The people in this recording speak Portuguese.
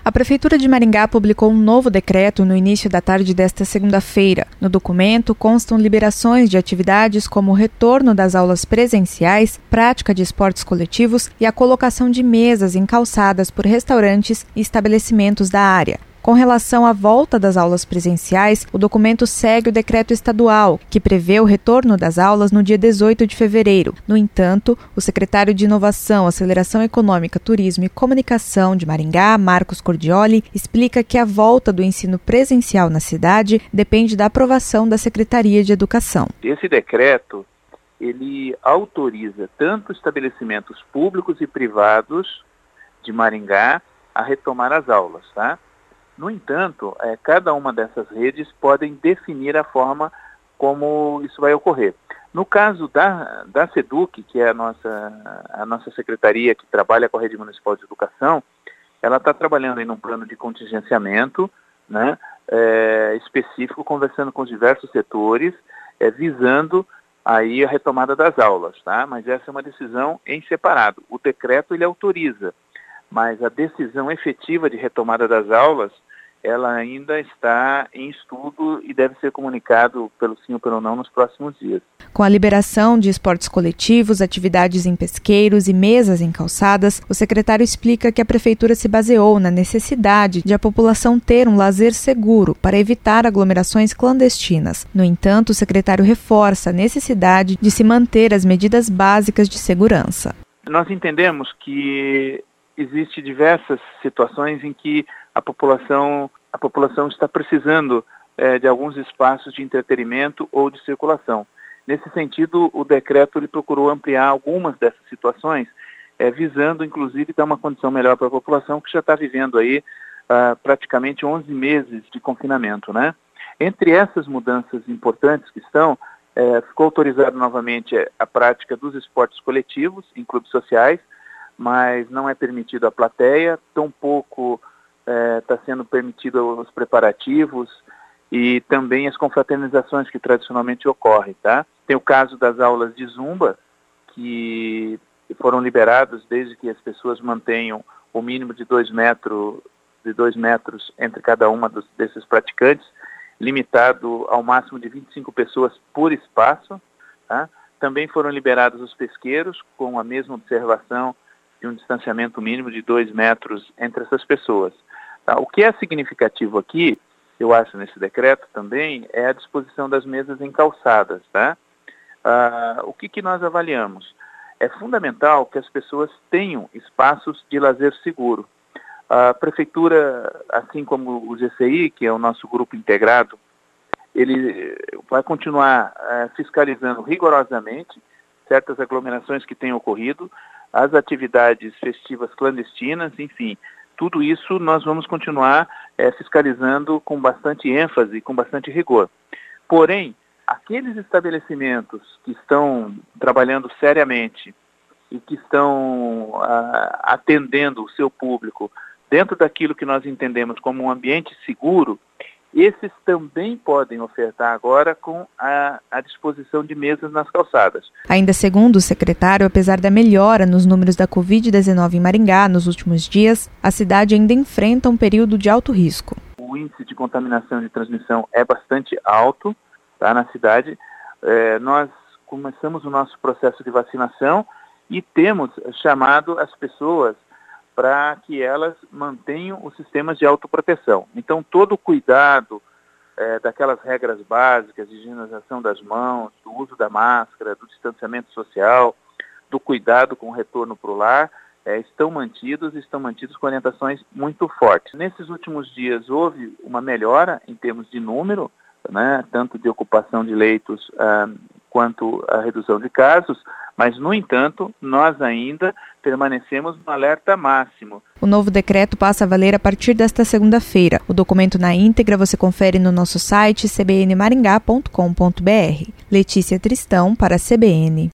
A Prefeitura de Maringá publicou um novo decreto no início da tarde desta segunda-feira. No documento constam liberações de atividades como o retorno das aulas presenciais, prática de esportes coletivos e a colocação de mesas em calçadas por restaurantes e estabelecimentos da área. Com relação à volta das aulas presenciais, o documento segue o decreto estadual, que prevê o retorno das aulas no dia 18 de fevereiro. No entanto, o secretário de Inovação, Aceleração Econômica, Turismo e Comunicação de Maringá, Marcos Cordioli, explica que a volta do ensino presencial na cidade depende da aprovação da Secretaria de Educação. Esse decreto, ele autoriza tanto estabelecimentos públicos e privados de Maringá a retomar as aulas, tá? No entanto, cada uma dessas redes podem definir a forma como isso vai ocorrer. No caso da SEDUC, que é a nossa secretaria que trabalha com a Rede Municipal de Educação, ela está trabalhando em um plano de contingenciamento, né, específico, conversando com os diversos setores, visando aí a retomada das aulas, tá? Mas essa é uma decisão em separado. O decreto ele autoriza, mas a decisão efetiva de retomada das aulas, ela ainda está em estudo e deve ser comunicado pelo sim ou pelo não nos próximos dias. Com a liberação de esportes coletivos, atividades em pesqueiros e mesas em calçadas, o secretário explica que a Prefeitura se baseou na necessidade de a população ter um lazer seguro para evitar aglomerações clandestinas. No entanto, o secretário reforça a necessidade de se manter as medidas básicas de segurança. Nós entendemos que existem diversas situações em que a população está precisando de alguns espaços de entretenimento ou de circulação. Nesse sentido, o decreto ele procurou ampliar algumas dessas situações, visando, inclusive, dar uma condição melhor para a população que já está vivendo aí praticamente 11 meses de confinamento, né? Entre essas mudanças importantes que ficou autorizado novamente a prática dos esportes coletivos em clubes sociais, mas não é permitido a plateia, tampouco está sendo permitido os preparativos e também as confraternizações que tradicionalmente ocorrem, tá? Tem o caso das aulas de zumba, que foram liberadas desde que as pessoas mantenham o mínimo de 2 metros entre cada uma desses praticantes, limitado ao máximo de 25 pessoas por espaço, tá? Também foram liberados os pesqueiros, com a mesma observação de um distanciamento mínimo de 2 metros entre essas pessoas. Tá? O que é significativo aqui, eu acho, nesse decreto também, é a disposição das mesas em calçadas. Tá? O que nós avaliamos? É fundamental que as pessoas tenham espaços de lazer seguro. A Prefeitura, assim como o GCI, que é o nosso grupo integrado, ele vai continuar fiscalizando rigorosamente certas aglomerações que têm ocorrido, as atividades festivas clandestinas, enfim, tudo isso nós vamos continuar fiscalizando com bastante ênfase e com bastante rigor. Porém, aqueles estabelecimentos que estão trabalhando seriamente e que estão atendendo o seu público dentro daquilo que nós entendemos como um ambiente seguro, esses também podem ofertar agora com a disposição de mesas nas calçadas. Ainda segundo o secretário, apesar da melhora nos números da Covid-19 em Maringá nos últimos dias, a cidade ainda enfrenta um período de alto risco. O índice de contaminação e de transmissão é bastante alto, tá, na cidade. Nós começamos o nosso processo de vacinação e temos chamado as pessoas para que elas mantenham os sistemas de autoproteção. Então, todo o cuidado daquelas regras básicas de higienização das mãos, do uso da máscara, do distanciamento social, do cuidado com o retorno para o lar, estão mantidos com orientações muito fortes. Nesses últimos dias houve uma melhora em termos de número, né, tanto de ocupação de leitos quanto a redução de casos, mas, no entanto, nós ainda permanecemos no alerta máximo. O novo decreto passa a valer a partir desta segunda-feira. O documento na íntegra você confere no nosso site cbnmaringá.com.br. Letícia Tristão para a CBN.